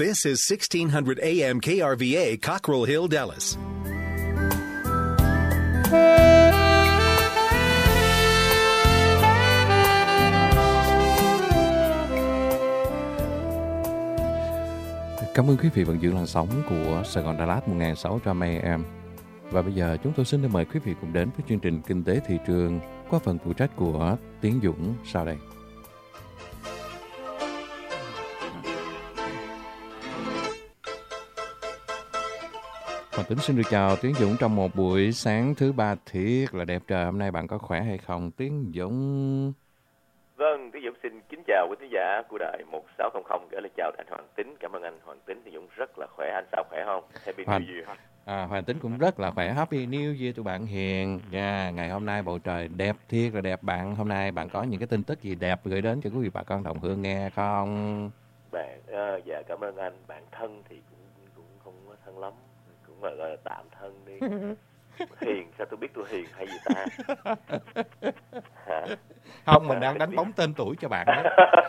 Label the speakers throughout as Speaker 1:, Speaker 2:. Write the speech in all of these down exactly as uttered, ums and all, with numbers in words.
Speaker 1: This is sixteen hundred A M K R V A, Cockrell Hill, Dallas.
Speaker 2: Cảm ơn quý vị vẫn giữ làn sóng của Sài Gòn Đà Lạt một nghìn sáu trăm A M. Và bây giờ chúng tôi xin mời quý vị cùng đến với chương trình Kinh tế thị trường qua phần phụ trách của Tiến Dũng sau đây. Hoàng Tính xin được chào Tiến Dũng trong một buổi sáng thứ ba thiệt là đẹp trời. Hôm nay bạn có khỏe hay không Tiến Dũng?
Speaker 3: Vâng, Tiến Dũng xin kính chào quý khán giả của đài một sáu không không, gửi lời chào anh Hoàng Tính. Cảm ơn anh Hoàng Tính. Tiến Dũng rất là khỏe. Anh sao khỏe không? Happy
Speaker 2: Hoàng...
Speaker 3: New Year.
Speaker 2: À, Hoàng Tính cũng rất là khỏe. Happy New Year tụi bạn hiền. Yeah, ngày hôm nay bầu trời đẹp thiệt là đẹp. Bạn hôm nay bạn có những cái tin tức gì đẹp gửi đến cho quý vị bà con đồng hương nghe không?
Speaker 3: Bạn uh, dạ cảm ơn anh. Bạn thân thì cũng cũng không có thân lắm, cũng gọi là tạm thân đi. Hiền, sao tôi biết tôi hiền hay gì ta? Hả?
Speaker 2: Không, mình đang đánh bóng tên tuổi cho bạn đó.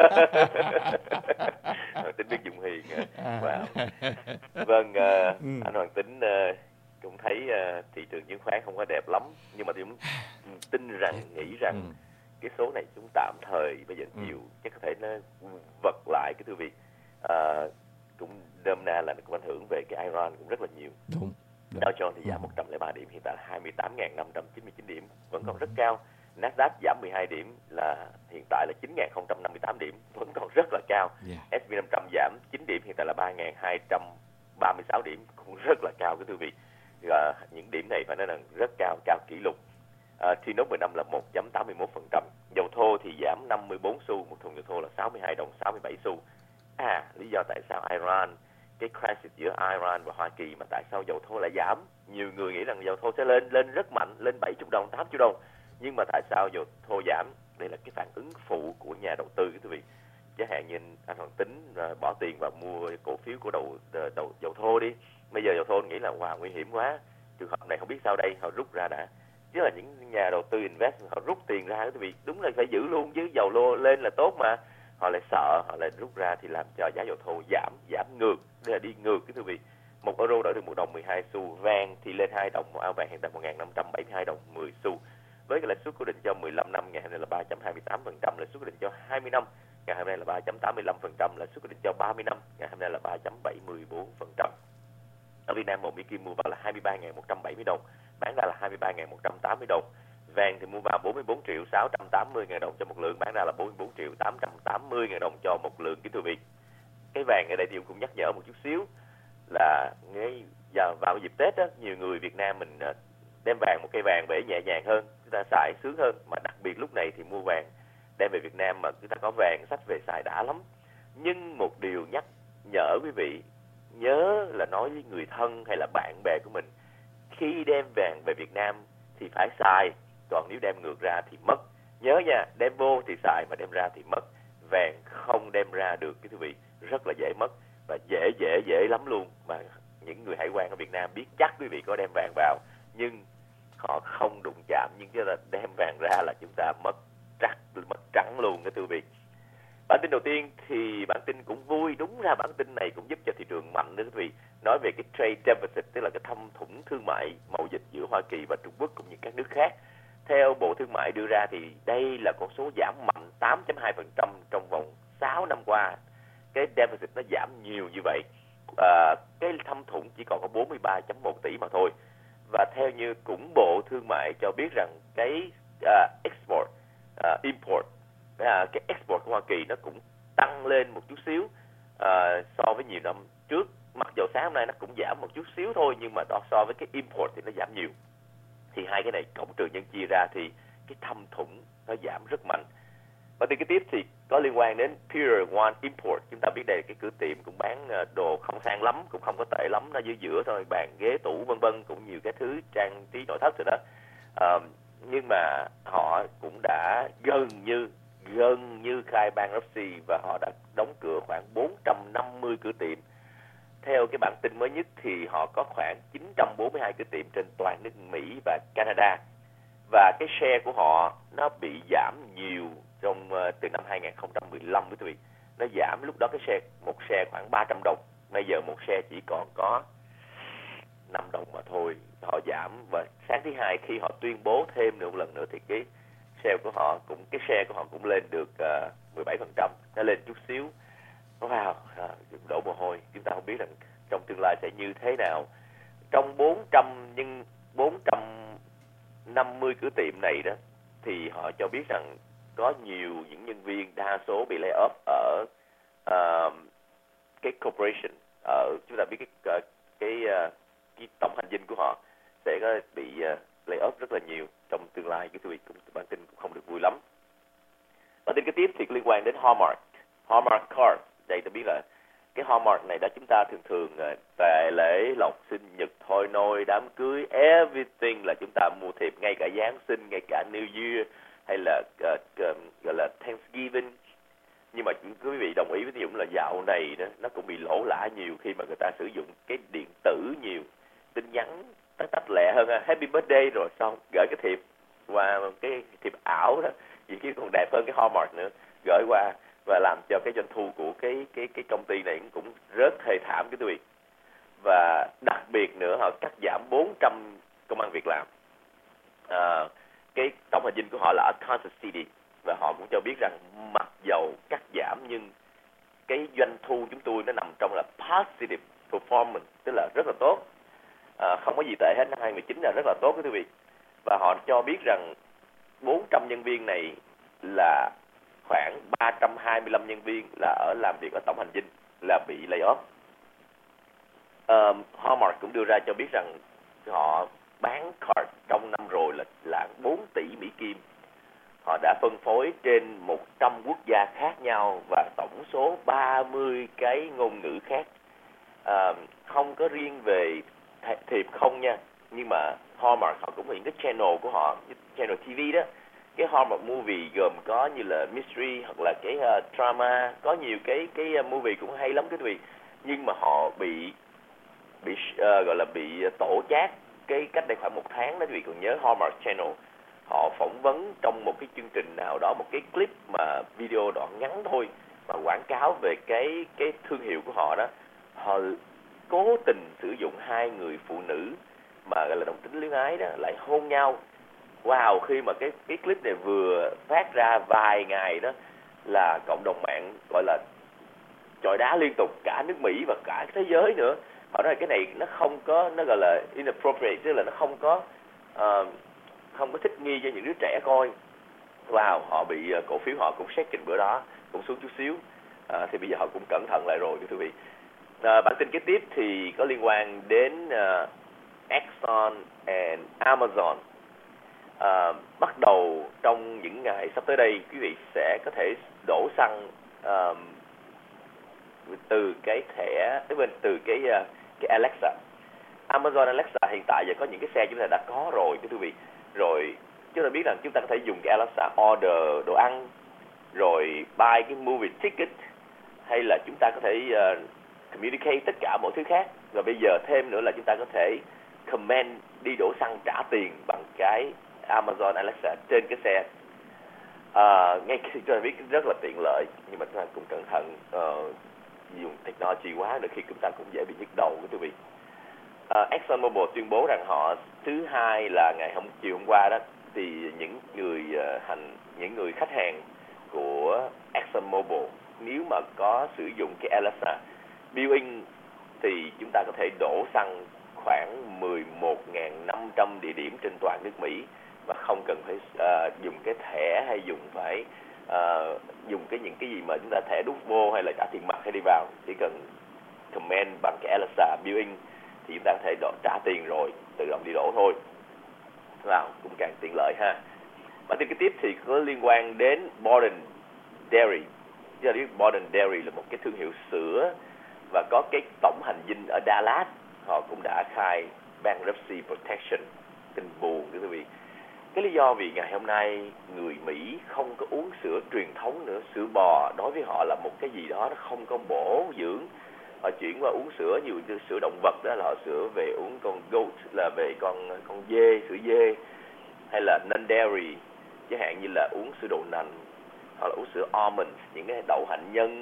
Speaker 3: Hoàng Tính biết dùng hiền à. Wow. Vâng, uh, ừ. anh Hoàng Tính uh, cũng thấy uh, thị trường chứng khoán không có đẹp lắm, nhưng mà tôi cũng tin rằng, nghĩ rằng ừ. cái số này chúng tạm thời bây giờ chịu, ừ. chắc có thể nó vật lại cái thư vị. Uh, cũng đâm na là nó cũng ảnh hưởng về cái Iran cũng rất là nhiều.
Speaker 2: Đúng.
Speaker 3: Dow Jones thì giảm một trăm lẻ ba điểm, hiện tại là hai mươi tám nghìn năm trăm chín mươi chín điểm, vẫn còn rất cao. Nasdaq giảm mười hai điểm, là hiện tại là chín nghìn không trăm năm mươi tám điểm, vẫn còn rất là cao.
Speaker 2: Yeah.
Speaker 3: ét and pê năm trăm giảm chín điểm, hiện tại là ba nghìn hai trăm ba mươi sáu điểm, cũng rất là cao cái quý vị. Và những điểm này phải nói là rất cao, cao kỷ lục. Uh, T nốt mười lăm là một phẩy tám mươi mốt phần trăm. Dầu thô thì giảm năm mươi bốn xu, một thùng dầu thô là sáu mươi hai đồng sáu mươi bảy xu. À, lý do tại sao Iran, cái crisis giữa Iran và Hoa Kỳ mà tại sao dầu thô lại giảm? Nhiều người nghĩ rằng dầu thô sẽ lên lên rất mạnh, lên bảy mươi đồng, tám mươi đồng. Nhưng mà tại sao dầu thô giảm? Đây là cái phản ứng phụ của nhà đầu tư quý vị. Chẳng hạn như anh Hoàng Tính bỏ tiền vào mua cổ phiếu của đầu, đầu dầu thô đi. Bây giờ dầu thô nghĩ là wow, nguy hiểm quá. Trường hợp này không biết sao đây, họ rút ra đã. Chứ là những nhà đầu tư invest họ rút tiền ra quý vị, đúng là phải giữ luôn chứ, dầu lô lên là tốt mà. Họ lại sợ, họ lại rút ra thì làm cho giá dầu thô giảm, giảm ngược, đây là đi ngược cái quý vị. Một euro đổi được một đồng mười hai xu, vàng thì lên hai đồng, một ao vàng hiện tại một nghìn năm trăm bảy mươi hai đồng mười xu. Với cái lãi suất cố định cho mười lăm năm ngày hôm nay là ba phẩy hai mươi tám phần trăm, lãi suất cố định cho hai mươi năm ngày hôm nay là ba phẩy tám mươi lăm phần trăm, lãi suất cố định cho ba mươi năm ngày hôm nay là ba phẩy bảy mươi bốn phần trăm. Ở Việt Nam một Mỹ Kim mua vào là hai mươi ba nghìn một trăm bảy mươi đồng, bán ra là hai mươi ba nghìn một trăm tám mươi đồng. Vàng thì mua vào bốn mươi bốn triệu sáu trăm tám mươi ngàn đồng cho một lượng, bán ra là bốn mươi bốn triệu tám trăm tám mươi ngàn đồng cho một lượng, kính thưa quý vị. Cái vàng ở đây thì cũng nhắc nhở một chút xíu là ngay vào, vào dịp Tết á, nhiều người Việt Nam mình đem vàng, một cây vàng về nhẹ nhàng hơn, chúng ta xài sướng hơn, mà đặc biệt lúc này thì mua vàng đem về Việt Nam mà chúng ta có vàng sách về xài đã lắm. Nhưng một điều nhắc nhở quý vị, nhớ là nói với người thân hay là bạn bè của mình, khi đem vàng về Việt Nam thì phải xài, còn nếu đem ngược ra thì mất. Nhớ nha, đem vô thì xài mà đem ra thì mất. Vàng không đem ra được cái quý vị, rất là dễ mất và dễ dễ dễ lắm luôn. Mà những người hải quan ở Việt Nam biết chắc quý vị có đem vàng vào, nhưng họ không đụng chạm, nhưng chứ là đem vàng ra là chúng ta mất trắng, mất trắng luôn cái quý vị. Bản tin đầu tiên thì bản tin cũng vui, đúng ra bản tin này cũng giúp cho thị trường mạnh đó quý vị. Nói về cái trade deficit, tức là cái thâm thủng thương mại mậu dịch giữa Hoa Kỳ và Trung Quốc cũng như các nước khác. Theo Bộ Thương mại đưa ra thì đây là con số giảm mạnh tám phẩy hai phần trăm trong vòng sáu năm qua. Cái deficit nó giảm nhiều như vậy. À, cái thâm thủng chỉ còn có bốn mươi ba phẩy một tỷ mà thôi. Và theo như cũng Bộ Thương mại cho biết rằng cái uh, export, uh, import, uh, cái export của Hoa Kỳ nó cũng tăng lên một chút xíu uh, so với nhiều năm trước. Mặc dù sáng hôm nay nó cũng giảm một chút xíu thôi, nhưng mà đó so với cái import thì nó giảm nhiều. Thì hai cái này cộng trừ nhân chia ra thì cái thâm thủng nó giảm rất mạnh. Và từ cái tiếp thì có liên quan đến Pier One Import. Chúng ta biết đây là cái cửa tiệm cũng bán đồ không sang lắm, cũng không có tệ lắm, nó giữa giữa thôi, bàn ghế tủ vân vân, cũng nhiều cái thứ trang trí nội thất rồi đó. À, nhưng mà họ cũng đã gần như gần như khai bankruptcy và họ đã đóng cửa khoảng bốn trăm năm mươi cửa tiệm. Theo cái bản tin mới nhất thì họ có khoảng chín trăm bốn mươi hai cửa tiệm trên toàn nước Mỹ và Canada. Và cái share của họ nó bị giảm nhiều trong uh, từ năm hai không một lăm quý vị. Nó giảm lúc đó cái share, một share khoảng ba trăm đồng, Bây giờ một share chỉ còn có năm đồng mà thôi. Họ giảm, và sáng thứ hai khi họ tuyên bố thêm nữa một lần nữa thì cái share của họ cũng cái share của họ cũng lên được uh, mười bảy phần trăm, nó lên chút xíu. Wow, à, đổ mồ hôi. Chúng ta không biết rằng trong tương lai sẽ như thế nào. Trong bốn trăm nhưng bốn trăm năm mươi cửa tiệm này đó thì họ cho biết rằng có nhiều những nhân viên đa số bị lay off ở uh, cái corporation, ở chúng ta biết cái cái cái, uh, cái tổng hành dinh của họ sẽ có bị uh, lay off rất là nhiều trong tương lai. Cái quý vị bản tin cũng không được vui lắm. Bản tin kế tiếp thì liên quan đến Hallmark, Hallmark Card. Đây tôi biết là cái Hallmark này đó chúng ta thường thường uh, tề lễ, lộc sinh nhật, thôi nôi, đám cưới, everything là chúng ta mua thiệp, ngay cả Giáng sinh, ngay cả New Year hay là uh, uh, gọi là Thanksgiving. Nhưng mà quý vị đồng ý với Dũng là dạo này đó nó cũng bị lỗ lã nhiều khi mà người ta sử dụng cái điện tử nhiều, tin nhắn tách tách lẹ hơn ha. Happy birthday rồi xong gửi cái thiệp qua cái thiệp ảo đó, vì cái còn đẹp hơn cái Hallmark nữa, gửi qua và làm cho cái doanh thu của cái cái cái công ty này cũng rất thê thảm cái quý vị. Và đặc biệt nữa họ cắt giảm bốn trăm công ăn việc làm. À, cái tổng hành dinh của họ là ở Kansas City, và họ cũng cho biết rằng mặc dầu cắt giảm nhưng cái doanh thu chúng tôi nó nằm trong là positive performance, tức là rất là tốt, à, không có gì tệ hết. Năm hai không một chín là rất là tốt quý vị. Và họ cho biết rằng bốn trăm nhân viên này là khoảng ba trăm hai mươi lăm nhân viên là ở làm việc ở tổng hành dinh là bị lay off. Uh, Hallmark cũng đưa ra cho biết rằng họ bán card trong năm rồi là là bốn tỷ Mỹ Kim. Họ đã phân phối trên một trăm quốc gia khác nhau và tổng số ba mươi cái ngôn ngữ khác. À, không có riêng về thiệp không nha, nhưng mà Hallmark họ cũng có những cái channel của họ, channel ti vi đó. Cái Hallmark movie gồm có như là mystery hoặc là cái uh, drama, có nhiều cái cái uh, movie cũng hay lắm quý vị. Nhưng mà họ bị bị uh, gọi là bị tổ chát cái cách đây khoảng một tháng đó quý vị còn nhớ. Hallmark Channel họ phỏng vấn trong một cái chương trình nào đó, một cái clip mà video đoạn ngắn thôi mà quảng cáo về cái cái thương hiệu của họ đó. Họ cố tình sử dụng hai người phụ nữ mà gọi là đồng tính luyến ái đó lại hôn nhau. Wow, khi mà cái cái clip này vừa phát ra vài ngày đó là cộng đồng mạng gọi là chọi đá liên tục, cả nước Mỹ và cả thế giới nữa. Họ nói cái này nó không có, nó gọi là inappropriate, tức là nó không có uh, không có thích nghi cho những đứa trẻ coi. Wow, họ bị uh, cổ phiếu họ cũng shaking bữa đó, cũng xuống chút xíu. Uh, thì bây giờ họ cũng cẩn thận lại rồi thưa quý vị. Uh, bản tin kế tiếp thì có liên quan đến uh, Exxon and Amazon. Uh, bắt đầu trong những ngày sắp tới đây, quý vị sẽ có thể đổ xăng uh, từ cái thẻ, từ cái uh, cái Alexa. Amazon Alexa hiện tại giờ có những cái xe chúng ta đã có rồi quý vị. Rồi chúng ta biết rằng chúng ta có thể dùng cái Alexa order đồ ăn, rồi buy cái movie ticket, hay là chúng ta có thể uh, communicate tất cả mọi thứ khác. Và bây giờ thêm nữa là chúng ta có thể command đi đổ xăng trả tiền bằng cái Amazon Alexa trên cái xe. À, ngay khi chúng ta biết rất là tiện lợi, nhưng mà chúng ta cũng cẩn thận uh, dùng technology quá nữa khi chúng ta cũng dễ bị nhức đầu của quý vị. Uh, ExxonMobil tuyên bố rằng họ thứ hai là ngày hôm chiều hôm qua đó, thì những người uh, hành những người khách hàng của ExxonMobil nếu mà có sử dụng cái Alexa built-in thì chúng ta có thể đổ xăng khoảng mười một nghìn năm trăm địa điểm trên toàn nước Mỹ và không cần phải uh, dùng cái thẻ hay dùng phải uh, dùng cái những cái gì mà chúng ta thẻ đút vô hay là trả tiền mặt hay đi vào. Chỉ cần command bằng cái Alexa built-in thì chúng ta có thể đổ, trả tiền rồi tự động đi đổ thôi. Wow, cũng càng tiện lợi ha. Và tin kế tiếp thì có liên quan đến Borden Dairy. Chúng ta biết Borden Dairy là một cái thương hiệu sữa và có cái tổng hành dinh ở Dallas. Họ cũng đã khai bankruptcy protection. Tin buồn quý vị. Cái lý do vì ngày hôm nay người Mỹ không có uống sữa truyền thống nữa. Sữa bò đối với họ là một cái gì đó nó không có bổ dưỡng. Họ chuyển qua uống sữa nhiều như sữa động vật, đó là họ sữa về uống con goat, là về con con dê, sữa dê, hay là non-dairy, chẳng hạn như là uống sữa đậu nành, hoặc là uống sữa almond, những cái đậu hạnh nhân,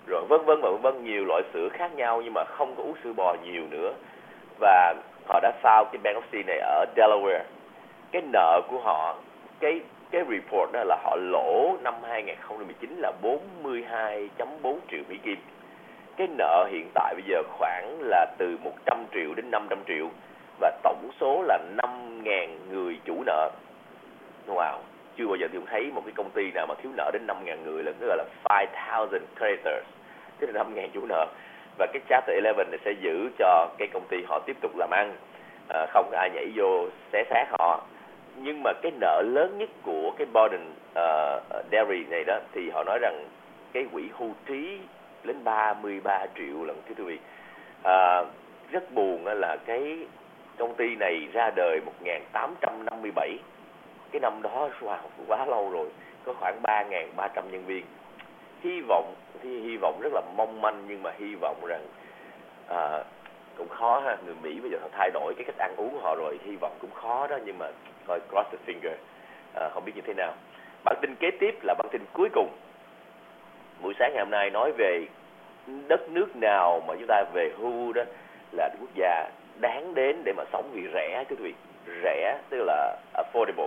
Speaker 3: rồi vân vân và vân vân, nhiều loại sữa khác nhau, nhưng mà không có uống sữa bò nhiều nữa. Và họ đã file cái bankruptcy này ở Delaware. Cái nợ của họ, cái cái report đó là họ lỗ năm hai không một chín là bốn mươi hai phẩy bốn triệu Mỹ Kim. Cái nợ hiện tại bây giờ khoảng là từ một trăm triệu đến năm trăm triệu, và tổng số là năm nghìn người chủ nợ. Wow, chưa bao giờ tôi thấy một cái công ty nào mà thiếu nợ đến năm nghìn người, là cái gọi là five thousand creditors, tức là năm nghìn chủ nợ. Và cái Chapter eleven này sẽ giữ cho cái công ty họ tiếp tục làm ăn, à, không có ai nhảy vô xé xác họ. Nhưng mà cái nợ lớn nhất của cái Borden uh, Dairy này đó, thì họ nói rằng cái quỹ hưu trí lên ba mươi ba triệu lần, thưa quý vị. À, rất buồn là cái công ty này ra đời một nghìn tám trăm năm mươi bảy. Cái năm đó wow, quá lâu rồi, có khoảng ba nghìn ba trăm nhân viên. Hy vọng, thì hy vọng rất là mong manh, nhưng mà hy vọng rằng à, cũng khó ha. Người Mỹ bây giờ họ thay đổi cái cách ăn uống của họ rồi, hy vọng cũng khó đó, nhưng mà coi cross the finger, à, không biết như thế nào. Bản tin kế tiếp là bản tin cuối cùng. Buổi sáng ngày hôm nay nói về đất nước nào mà chúng ta về hưu đó là quốc gia đáng đến để mà sống vì rẻ, thưa quý vị. Rẻ tức là affordable.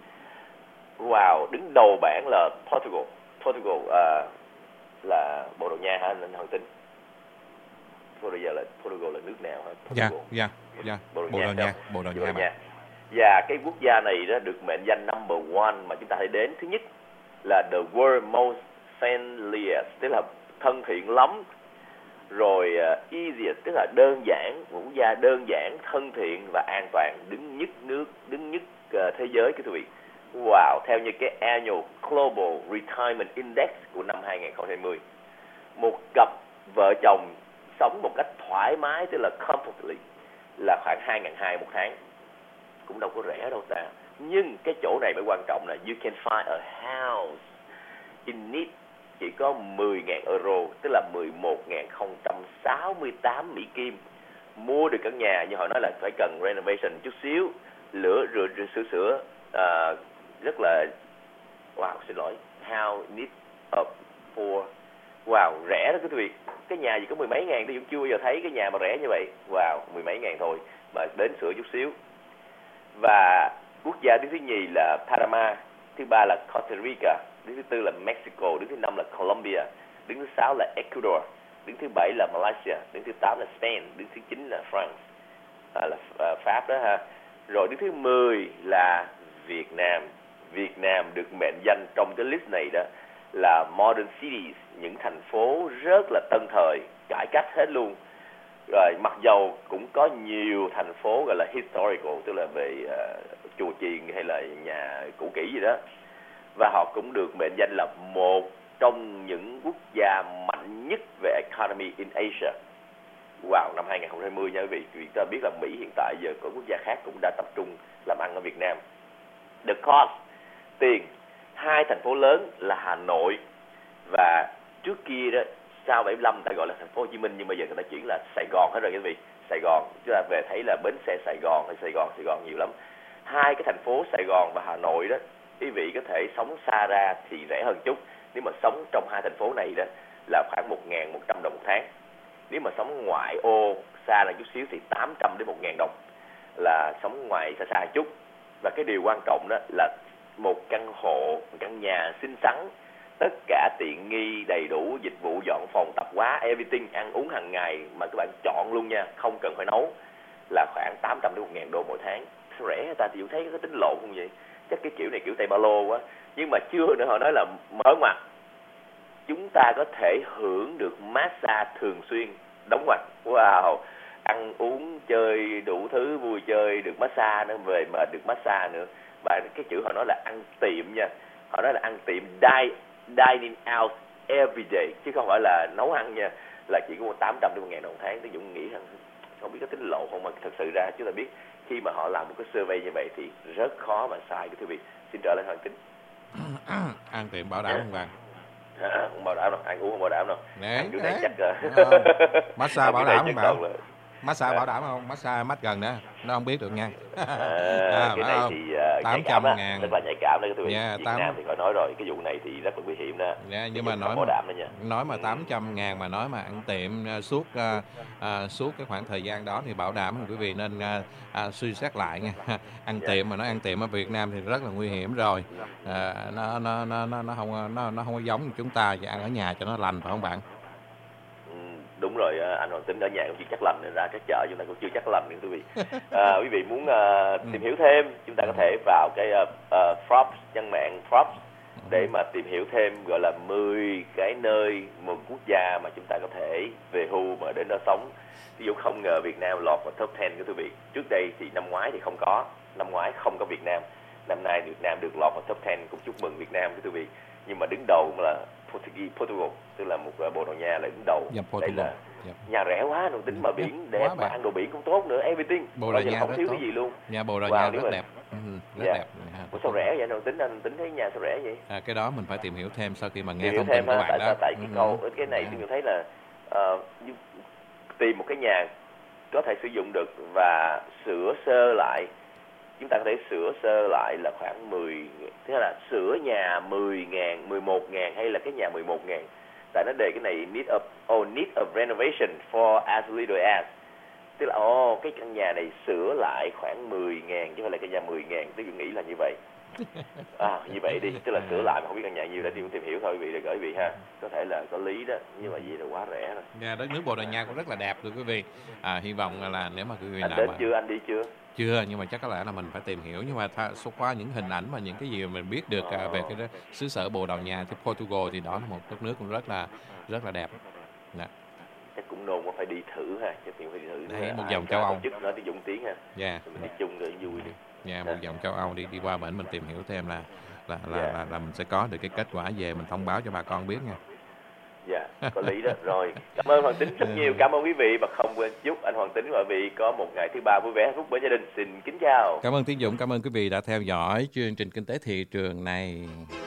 Speaker 3: Wow, đứng đầu bảng là Portugal. Portugal à, là Bồ Đào Nha hả anh Hoàng Tính? Bây giờ là Portugal là nước nào hả?
Speaker 2: Dạ, dạ, dạ. Bồ Đào Nha, Bồ Đào Nha. Nha.
Speaker 3: Và cái quốc gia này đó được mệnh danh number one mà chúng ta hãy đến. Thứ nhất là the world most friendliest, tức là thân thiện lắm. Rồi uh, easiest, tức là đơn giản, một quốc gia đơn giản, thân thiện và an toàn, đứng nhất nước, đứng nhất uh, thế giới, quý vị. Wow, theo như cái Annual Global Retirement Index của năm hai không hai không, một cặp vợ chồng sống một cách thoải mái, tức là comfortably, là khoảng hai nghìn hai trăm một tháng. Cũng đâu có rẻ đâu ta. Nhưng cái chỗ này mới quan trọng là you can find a house in need chỉ có mười nghìn euro, tức là mười một nghìn không trăm sáu mươi tám Mỹ Kim. Mua được căn nhà, như họ nói là phải cần renovation chút xíu, lửa rửa, rửa sửa sửa uh, rất là wow, xin lỗi, how need up for wow, rẻ đó quý vị. Cái nhà gì có mười mấy ngàn, tôi cũng chưa bao giờ thấy cái nhà mà rẻ như vậy. Wow, mười mấy ngàn thôi mà đến sửa chút xíu. Và quốc gia đứng thứ nhì là Panama, thứ ba là Costa Rica, đứng thứ tư là Mexico, đứng thứ năm là Colombia, đứng thứ sáu là Ecuador, đứng thứ bảy là Malaysia, đứng thứ tám là Spain, đứng thứ chín là France, à, là à, Pháp đó ha. Rồi đứng thứ mười là Việt Nam. Việt Nam được mệnh danh trong cái list này đó là modern cities, những thành phố rất là tân thời, cải cách hết luôn. Rồi mặc dầu cũng có nhiều thành phố gọi là historical, tức là về uh, chùa chiền hay là nhà cũ kỹ gì đó. Và họ cũng được mệnh danh là một trong những quốc gia mạnh nhất về economy in Asia. Wow, năm hai không hai không nha quý vị. Vì ta biết là Mỹ hiện tại giờ có quốc gia khác cũng đã tập trung làm ăn ở Việt Nam. The cost, tiền, hai thành phố lớn là Hà Nội và trước kia đó, sau bảy mươi lăm ta gọi là thành phố Hồ Chí Minh, nhưng bây giờ người ta chuyển là Sài Gòn hết rồi quý vị. Sài Gòn, chúng ta về thấy là bến xe Sài Gòn hay Sài Gòn, Sài Gòn nhiều lắm. Hai cái thành phố Sài Gòn và Hà Nội đó, quý vị có thể sống xa ra thì rẻ hơn chút. Nếu mà sống trong hai thành phố này đó là khoảng một nghìn một trăm đồng một tháng. Nếu mà sống ngoại ô xa ra chút xíu thì tám trăm đến một nghìn đồng, là sống ngoài xa xa chút. Và cái điều quan trọng đó là một căn hộ, một căn nhà xinh xắn, tất cả tiện nghi, đầy đủ dịch vụ dọn phòng, tạp hóa, everything, ăn uống hàng ngày mà các bạn chọn luôn nha, không cần phải nấu, là khoảng tám trăm đến một nghìn đô mỗi tháng. Rẻ người ta thì cũng thấy có tính lộn không vậy? Chắc cái kiểu này kiểu Tây Ba Lô quá. Nhưng mà chưa nữa, họ nói là mở ngoặt, chúng ta có thể hưởng được massage thường xuyên, đóng ngoặt. Wow, ăn uống chơi đủ thứ, vui chơi được massage nữa, về mệt được massage nữa. Và cái chữ họ nói là ăn tiệm nha, họ nói là ăn tiệm dine, dining out every day, chứ không phải là nấu ăn nha, là chỉ có tám trăm đến một nghìn đồng một tháng. Tôi Dũng nghĩ rằng không biết có tính lộ không, mà thật sự ra chúng ta biết khi mà họ làm một cái survey như vậy thì rất khó mà sai cái thưa vị. Xin trở lại Hoàng Tính.
Speaker 2: Ăn tiệm bảo đảm không bạn?
Speaker 3: À, không bảo đảm đâu, ăn uống không bảo đảm đâu.
Speaker 2: Nè,
Speaker 3: cái này chắc
Speaker 2: massage bảo đảm không bạn? Massage bảo đảm không? Massage mắt gần đó, nó không biết được nha.
Speaker 3: À,
Speaker 2: À,
Speaker 3: cái
Speaker 2: phải
Speaker 3: này
Speaker 2: không?
Speaker 3: thì uh,
Speaker 2: tám
Speaker 3: nhạy cảm
Speaker 2: trăm
Speaker 3: á,
Speaker 2: ngàn.
Speaker 3: rất là nhạy cảm đó quý vị.
Speaker 2: Dạ,
Speaker 3: Việt
Speaker 2: tám-
Speaker 3: Nam thì khỏi nói rồi, cái vụ này thì rất là nguy hiểm đó.
Speaker 2: Dạ, nhưng
Speaker 3: Cái
Speaker 2: mà
Speaker 3: vụ
Speaker 2: nói
Speaker 3: bảo
Speaker 2: mà,
Speaker 3: đảm đó nha.
Speaker 2: nói mà tám trăm ngàn mà nói mà ăn tiệm à, suốt à, à, suốt cái khoảng thời gian đó thì bảo đảm là quý vị nên à, à, suy xét lại nha. Ăn
Speaker 3: Dạ.
Speaker 2: tiệm mà nói ăn tiệm ở Việt Nam thì rất là nguy hiểm rồi. À, nó nó nó nó nó không nó nó không có giống như chúng ta chỉ ăn ở nhà cho nó lành phải không bạn?
Speaker 3: Ừ, đúng rồi, à, anh Hoàng Tính ở nhà cũng chưa chắc lành, nên ra các chợ chúng ta cũng chưa chắc lành nha quý vị. À, quý vị muốn uh, tìm hiểu thêm, chúng ta có thể vào cái uh, uh, Forbes, trang mạng Forbes để mà tìm hiểu thêm, gọi là mười cái nơi, một quốc gia mà chúng ta có thể về hưu mà đến đó sống. Ví dụ không ngờ Việt Nam lọt vào top mười của quý vị. Trước đây thì năm ngoái thì không có, năm ngoái không có Việt Nam. Năm nay Việt Nam được lọt vào top mười, cũng chúc mừng Việt Nam quý vị. Nhưng mà đứng đầu là Portugal, Portugal tức là một uh, Bồ Đào Nha là đứng đầu.
Speaker 2: Dạ,
Speaker 3: Đây
Speaker 2: Portugal.
Speaker 3: là
Speaker 2: Dạ.
Speaker 3: nhà rẻ quá, đồng tính mà biển
Speaker 2: Quá
Speaker 3: đẹp,
Speaker 2: bạn.
Speaker 3: mà ăn đồ biển cũng tốt nữa, everything.
Speaker 2: Bồ Đào
Speaker 3: Coi như
Speaker 2: Nha
Speaker 3: không
Speaker 2: rất
Speaker 3: thiếu
Speaker 2: tốt.
Speaker 3: cái gì luôn.
Speaker 2: Nhà Bồ Đào
Speaker 3: Wow,
Speaker 2: Nha
Speaker 3: nếu
Speaker 2: rất
Speaker 3: mà-
Speaker 2: đẹp. Ừ, rất
Speaker 3: Dạ.
Speaker 2: đẹp. À,
Speaker 3: Ủa sao rẻ vậy? Đồng tính anh tính thấy nhà sao rẻ vậy?
Speaker 2: À, cái đó mình phải tìm hiểu thêm sau khi mà nghe
Speaker 3: Tìm hiểu
Speaker 2: thông tin
Speaker 3: thêm
Speaker 2: của
Speaker 3: ha,
Speaker 2: bạn
Speaker 3: tại
Speaker 2: đó.
Speaker 3: sao tại cái
Speaker 2: Ừ,
Speaker 3: câu
Speaker 2: ừ.
Speaker 3: cái này
Speaker 2: Dạ.
Speaker 3: thì mình thấy là ờ, như- tìm một cái nhà có thể sử dụng được và sửa sơ lại, chúng ta có thể sửa sơ lại là khoảng mười, thế là sửa nhà mười ngàn, mười một ngàn hay là cái nhà mười một ngàn. Tại nó đề cái này need of oh, need of renovation for as little as, tức là oh, cái căn nhà này sửa lại khoảng mười ngàn chứ không phải là cái nhà mười ngàn, tôi nghĩ là như vậy. À, như vậy đi, tức là sửa lại mà không biết căn nhà nhiêu đã tìm tìm hiểu thôi quý vị, để gửi quý vị ha. Có thể là có lý đó, nhưng mà vậy là quá rẻ rồi.
Speaker 2: Nhà đất nước Bồ Đào Nha cũng rất là đẹp thưa quý vị. À, hy vọng là nếu mà quý vị
Speaker 3: Anh
Speaker 2: nào
Speaker 3: đến
Speaker 2: mà
Speaker 3: chưa, anh đi chưa?
Speaker 2: chưa, nhưng mà chắc có lẽ là mình phải tìm hiểu, nhưng mà tha, số qua những hình ảnh và những cái gì mà mình biết được à, về cái đó, xứ sở Bồ Đào Nha thì Portugal thì đó là một đất nước cũng rất là rất là đẹp. Dạ.
Speaker 3: Chắc cũng nôn, phải đi thử ha, chắc cũng phải đi thử.
Speaker 2: Đấy, một
Speaker 3: Ai
Speaker 2: vòng
Speaker 3: cả
Speaker 2: châu Âu.
Speaker 3: tổ chức nói tiếng Dũng tiếng ha.
Speaker 2: Dạ.
Speaker 3: Mình đi chung rồi vui đi.
Speaker 2: Dạ, một vòng châu Âu đi đi qua bển mình tìm hiểu thêm là là là,
Speaker 3: Dạ.
Speaker 2: là là mình sẽ có được cái kết quả về, mình thông báo cho bà con biết nha.
Speaker 3: Dạ, có lý đó. Rồi, cảm ơn Hoàng Tính rất nhiều, cảm ơn quý vị, và không quên chúc anh Hoàng Tính và quý vị có một ngày thứ ba vui vẻ hạnh phúc bên gia đình. Xin kính chào.
Speaker 2: Cảm ơn Tiến Dũng, cảm ơn quý vị đã theo dõi chương trình Kinh tế thị trường này.